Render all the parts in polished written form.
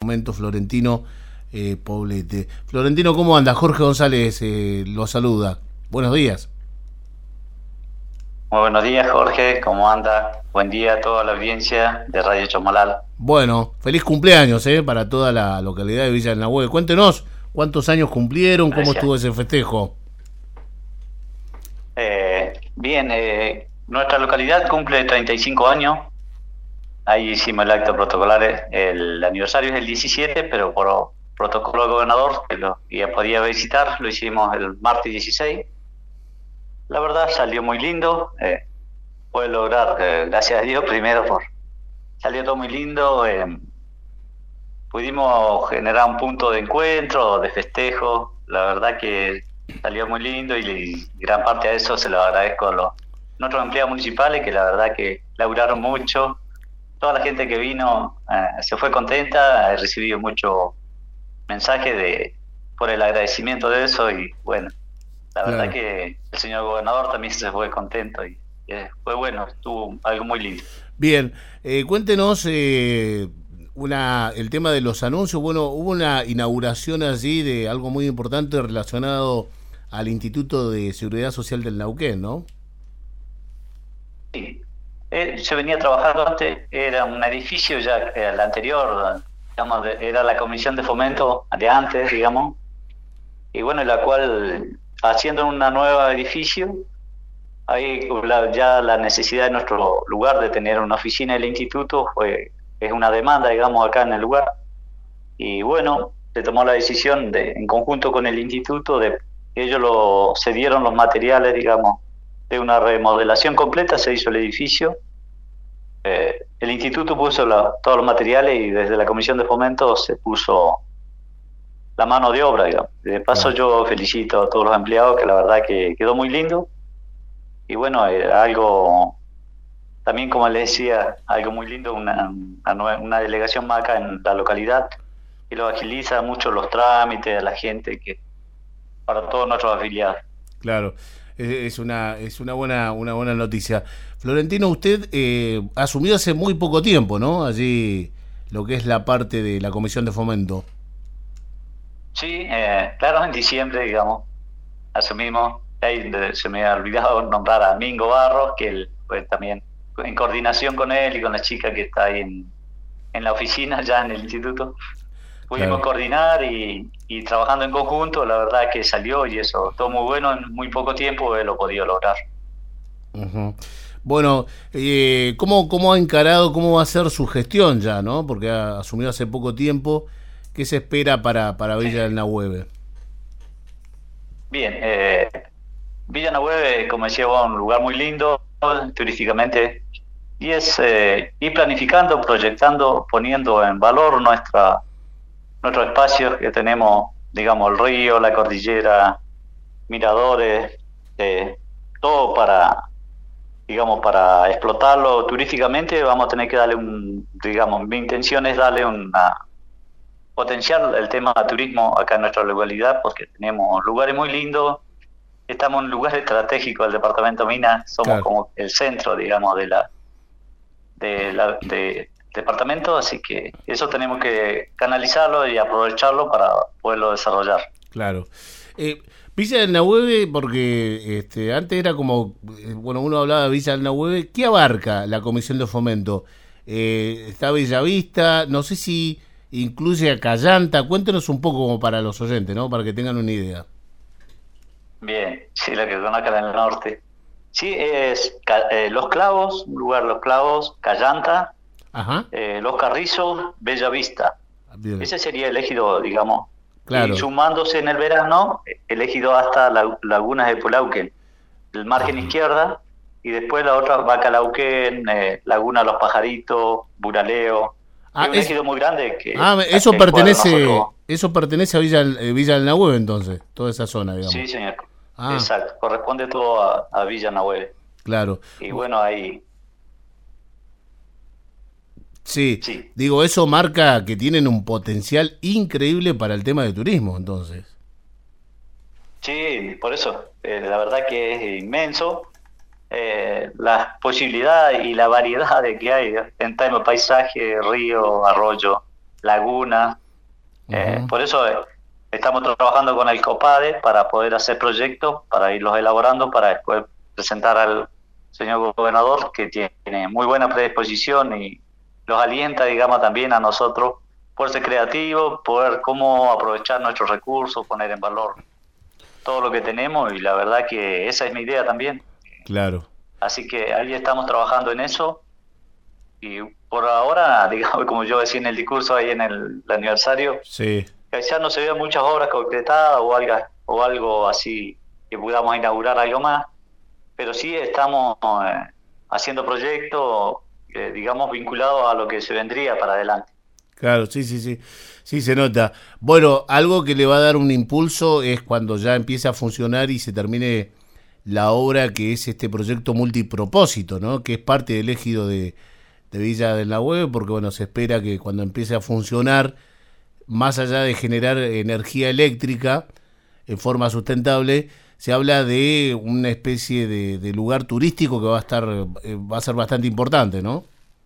Fomento, Florentino Poblete. Florentino, ¿cómo anda? Jorge González lo saluda. Buenos días. Muy buenos días, Jorge, ¿cómo anda? Buen día a toda la audiencia de Radio Chosmalal. Bueno, feliz cumpleaños para toda la localidad de Villa del Nahue. Cuéntenos cuántos años cumplieron, Gracias. cómo estuvo ese festejo. Bien, nuestra localidad cumple 35 años. Ahí hicimos el acto protocolar. El aniversario es el 17, pero por protocolo del gobernador, que ya podía visitar, lo hicimos el martes 16. La verdad salió muy lindo. Pude lograr, gracias a Dios, salió todo muy lindo. Pudimos generar un punto de encuentro, de festejo. La verdad que salió muy lindo y gran parte de eso se lo agradezco a nuestros empleados municipales, que la verdad que laburaron mucho. Toda la gente que vino se fue contenta. He recibido muchos mensajes por el agradecimiento de eso y bueno, la verdad Claro. que el señor gobernador también se fue contento y fue bueno, estuvo algo muy lindo. Bien, cuéntenos el tema de los anuncios. Bueno, hubo una inauguración allí de algo muy importante relacionado al Instituto de Seguridad Social del Neuquén, ¿no? Sí. Yo venía trabajando antes, era un edificio ya, el anterior, digamos, era la comisión de fomento de antes, digamos, y bueno, la cual, haciendo un nuevo edificio, hay ya la necesidad de nuestro lugar de tener una oficina del instituto, es una demanda, digamos, acá en el lugar, y bueno, se tomó la decisión en conjunto con el instituto, ellos cedieron los materiales, digamos, de una remodelación completa, se hizo el edificio. El instituto puso todos los materiales y desde la comisión de fomento se puso la mano de obra, digamos. De paso yo felicito a todos los empleados, que la verdad que quedó muy lindo. Y bueno, algo, también como les decía, algo muy lindo, una delegación más acá en la localidad, que lo agiliza mucho los trámites a la gente, para todos nuestros afiliados. Claro, es una buena noticia. Florentino, usted asumió hace muy poco tiempo, ¿no? Allí lo que es la parte de la comisión de fomento. Sí, claro, en diciembre, digamos, asumimos. Ahí se me ha olvidado nombrar a Mingo Barros, que él fue también en coordinación con él y con la chica que está ahí en la oficina, ya en el instituto. Pudimos coordinar y trabajando en conjunto, la verdad que salió y eso, todo muy bueno, en muy poco tiempo lo he podido lograr. Uh-huh. Bueno, ¿cómo ha encarado, cómo va a ser su gestión ya, ¿no? Porque ha asumido hace poco tiempo. ¿Qué se espera para Villa del Nahue? Bien, Villa Nahue, como decía vos, un lugar muy lindo turísticamente, y es ir planificando, proyectando, poniendo en valor nuestros espacios que tenemos, digamos, el río, la cordillera, miradores, todo digamos, para explotarlo turísticamente. Vamos a tener que darle digamos, mi intención es darle potenciar el tema turismo acá en nuestra localidad, porque tenemos lugares muy lindos, estamos en un lugar estratégico del departamento de Minas, somos como el centro, digamos, de departamento, así que eso tenemos que canalizarlo y aprovecharlo para poderlo desarrollar. Claro. Villa del Nahue, porque antes era como, bueno, uno hablaba de Villa del Nahue, ¿qué abarca la comisión de fomento? Está Bellavista, no sé si incluye a Callanta. Cuéntenos un poco como para los oyentes, ¿no? Para que tengan una idea. Bien, sí, la que conozcan en el norte. Sí, es Los Clavos, un lugar Los Clavos, Callanta, Ajá. Los Carrizos, Bellavista. Bien. Ese sería el ejido, digamos. Claro. Y sumándose en el verano, el ejido hasta Lagunas de Pulauquen, el margen izquierda, y después la otra, Bacalauquén, Laguna Los Pajaritos, Buraleo. Es un ejido muy grande. Eso pertenece a Villa del Nahue, entonces, toda esa zona, digamos. Sí, señor. Exacto, corresponde todo a Villa Nahue. Claro. Y bueno, ahí... Sí, digo, eso marca que tienen un potencial increíble para el tema de turismo, entonces. Sí, por eso, la verdad que es inmenso. Las posibilidades y la variedad de que hay en tema de paisaje, río, arroyo, lagunas. Ujú. Por eso estamos trabajando con el COPADE para poder hacer proyectos, para irlos elaborando, para después presentar al señor gobernador, que tiene muy buena predisposición y los alienta, digamos, también a nosotros por ser creativos, poder cómo aprovechar nuestros recursos, poner en valor todo lo que tenemos, y la verdad que esa es mi idea también. Claro. Así que ahí estamos trabajando en eso, y por ahora, digamos, como yo decía en el discurso ahí en el aniversario, Sí. quizás no se vean muchas obras concretadas o algo así que podamos inaugurar algo más, pero sí estamos haciendo proyectos, digamos, vinculados a lo que se vendría para adelante. Claro, sí, sí, sí. Sí, se nota. Bueno, algo que le va a dar un impulso es cuando ya empiece a funcionar y se termine la obra que es este proyecto multipropósito, ¿no? Que es parte del ejido de Villa del Lagüe, porque bueno, se espera que cuando empiece a funcionar, más allá de generar energía eléctrica en forma sustentable, se habla de una especie de lugar turístico que va a estar, va a ser bastante importante, ¿no?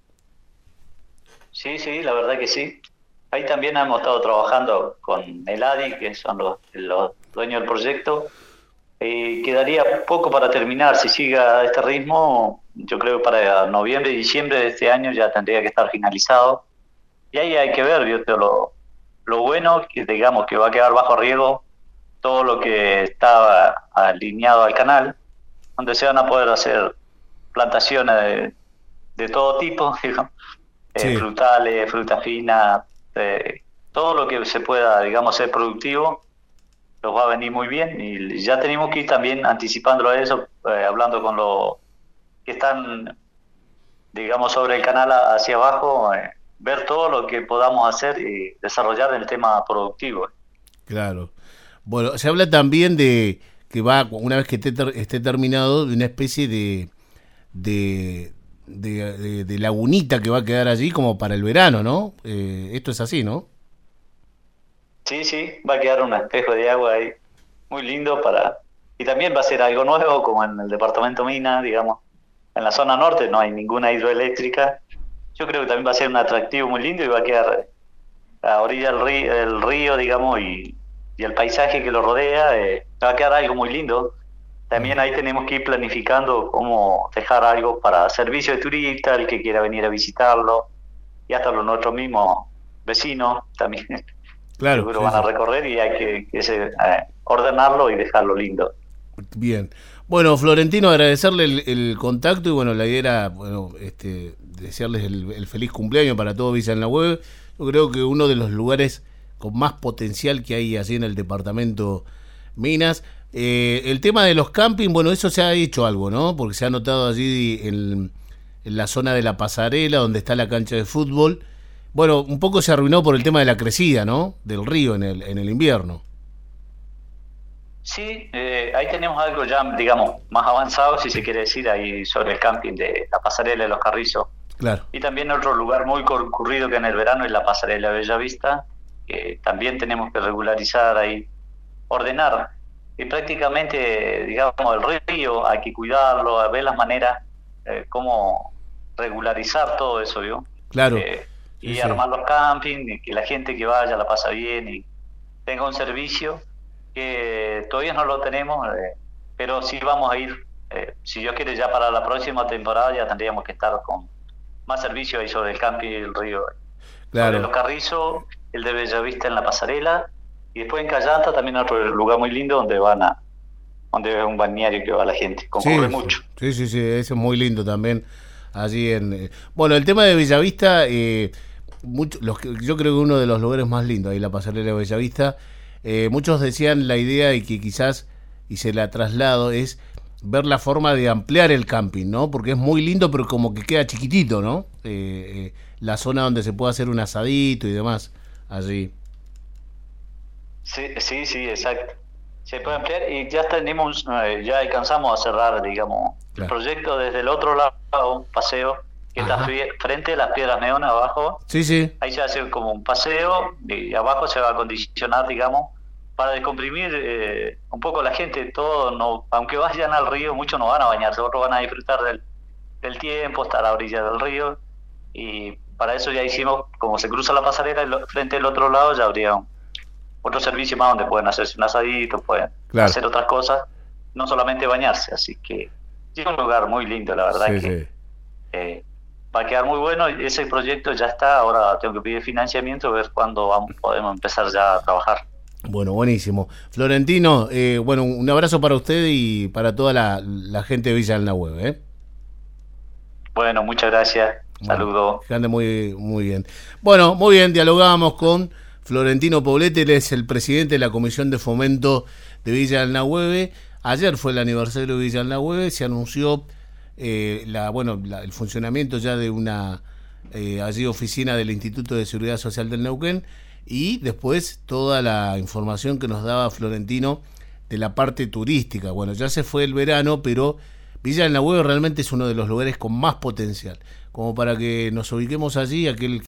Sí, sí, la verdad que sí. Ahí también hemos estado trabajando con el ADI, que son los dueños del proyecto. Quedaría poco para terminar. Si sigue a este ritmo, yo creo que para noviembre y diciembre de este año ya tendría que estar finalizado. Y ahí hay que ver, ¿viste? Lo bueno, que digamos que va a quedar bajo riesgo todo lo que está alineado al canal, donde se van a poder hacer plantaciones de todo tipo, digamos, Sí. frutales, fruta fina, todo lo que se pueda, digamos, ser productivo, nos va a venir muy bien, y ya tenemos que ir también anticipándolo a eso, hablando con los que están, digamos, sobre el canal hacia abajo, ver todo lo que podamos hacer y desarrollar en el tema productivo. Claro. Bueno, se habla también de que va, una vez que esté terminado, de una especie de lagunita que va a quedar allí como para el verano, ¿no? Esto es así, ¿no? Sí, sí, va a quedar un espejo de agua ahí muy lindo para... Y también va a ser algo nuevo, como en el departamento Mina, digamos. En la zona norte no hay ninguna hidroeléctrica. Yo creo que también va a ser un atractivo muy lindo, y va a quedar a orilla del río, digamos, y el paisaje que lo rodea, va a quedar algo muy lindo. También ahí tenemos que ir planificando cómo dejar algo para servicio de turista, el que quiera venir a visitarlo, y hasta los nuestros mismos vecinos también Claro, seguro sí, van a sí. recorrer, y hay ordenarlo y dejarlo lindo. Bien. Bueno, Florentino, agradecerle el contacto y bueno, la idea era, bueno, desearles el feliz cumpleaños para todo Villa en la Web. Yo creo que uno de los lugares con más potencial que hay allí en el departamento Minas. El tema de los camping, bueno, eso se ha hecho algo, ¿no? Porque se ha notado allí en la zona de la pasarela, donde está la cancha de fútbol. Bueno, un poco se arruinó por el tema de la crecida, ¿no? Del río en el invierno. Sí, ahí tenemos algo ya, digamos, más avanzado, si se quiere decir, ahí sobre el camping de la pasarela de los Carrizos. Claro. Y también otro lugar muy concurrido que en el verano es la pasarela de Bellavista, que también tenemos que regularizar ahí, ordenar. Y prácticamente, digamos, el río hay que cuidarlo, a ver las maneras, cómo regularizar todo eso, ¿vio? Claro. Eh, Sí, y sí. armar los campings, y que la gente que vaya la pasa bien y tenga un servicio que todavía no lo tenemos, pero sí vamos a ir, si Dios quiere, ya para la próxima temporada ya tendríamos que estar con más servicios ahí sobre el camping y el río, sobre los Claro. Carrizos, el de Bellavista en la pasarela, y después en Callanta también otro lugar muy lindo donde es un balneario que va la gente, concurre Sí, sí, mucho. sí, sí, sí, eso es muy lindo también. Allí bueno, el tema de Bellavista, yo creo que uno de los lugares más lindos, ahí la pasarela de Bellavista, muchos decían la idea y que quizás, y se la traslado, es ver la forma de ampliar el camping, ¿no? Porque es muy lindo, pero como que queda chiquitito, ¿no? La zona donde se puede hacer un asadito y demás, allí. Sí, sí, sí, exacto. Se puede ampliar, y ya tenemos, ya alcanzamos a cerrar, digamos, el Claro. proyecto desde el otro lado, un paseo que está Ajá. frente a las Piedras Neonas abajo. Sí, sí, Ahí se hace como un paseo, y abajo se va a acondicionar, digamos, para descomprimir un poco la gente. Todo, no, aunque vayan al río, muchos no van a bañarse, otros van a disfrutar del tiempo, estar a la orilla del río, y para eso ya hicimos, como se cruza la pasarela, frente al otro lado ya habría otro servicio más donde pueden hacerse un asadito, pueden Claro. hacer otras cosas, no solamente bañarse. Así que es un lugar muy lindo, la verdad Sí, que sí. va a quedar muy bueno. Y ese proyecto ya está, ahora tengo que pedir financiamiento, ver cuándo podemos empezar ya a trabajar. Bueno, buenísimo. Florentino, bueno, un abrazo para usted y para toda la gente de Villa del Nahuel, ¿eh? Bueno, muchas gracias, Bueno, saludos. que ande muy, muy bien. Bueno, muy bien, dialogamos con Florentino Poblete, él es el presidente de la Comisión de Fomento de Villa del Nahuel. Ayer fue el aniversario de Villa del Nahuel, se anunció el funcionamiento ya de una allí oficina del Instituto de Seguridad Social del Neuquén, y después toda la información que nos daba Florentino de la parte turística. Bueno, ya se fue el verano, pero Villa del Nahuel realmente es uno de los lugares con más potencial, como para que nos ubiquemos allí, aquel